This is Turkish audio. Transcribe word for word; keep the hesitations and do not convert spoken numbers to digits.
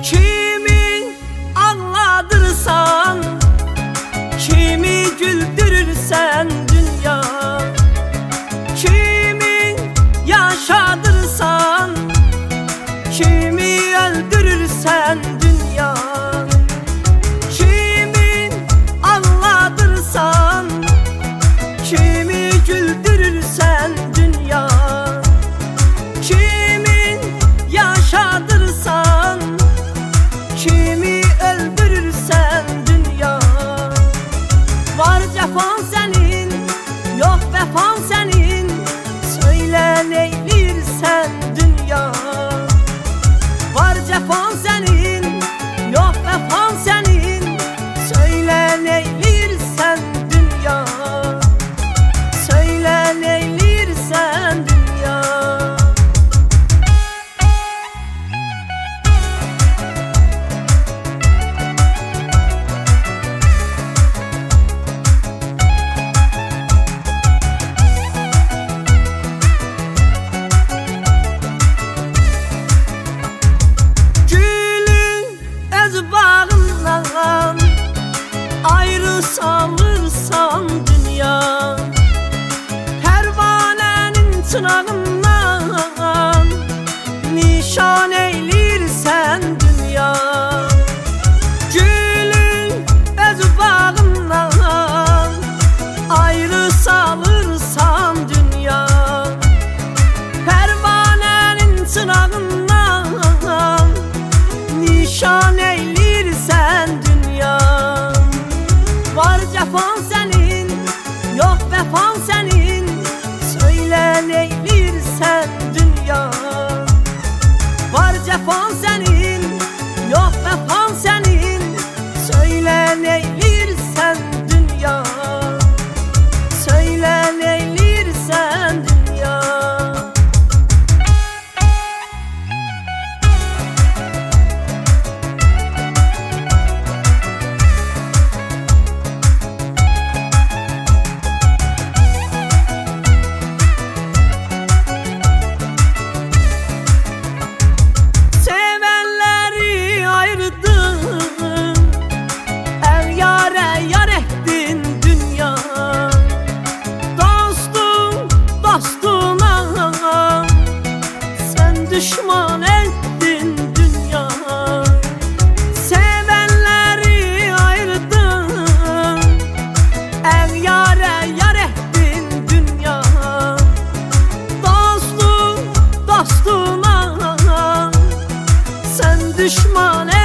Kimi ağladırsan, kimi güldürürsen dünya. Kimi yaşadırsan, kimi öldürürsen dünya. Kimi ağladırsan, kimi güldürürsen dünya. Kimi yaşadırsan, kimi öldürürsen dünya. Var cefan senin, yok vefan senin, söyle neylirsen dünya. Var cefan senin, yok vefan senin, söyle neylirsen dünya. Söyle neylirsen dünya. Bağından ayrı salırsan dünya. Pervanenin çınağından nişan eylirsen dünya. Gülün öz bağından ayrı salırsan dünya. Pervanenin çınağından nişan eylirsen dünya. Var cefan senin, yok vefan senin, söyle neylirsen dünya. Var cefan senin, yok vefan senin, söyle neylirsen dünya. Söyle neylirsen dünya. Düşman ettin dünya. Sevenleri ayırdın, el yare yar ettin dünya. Dostum dostuna sen düşman ettin.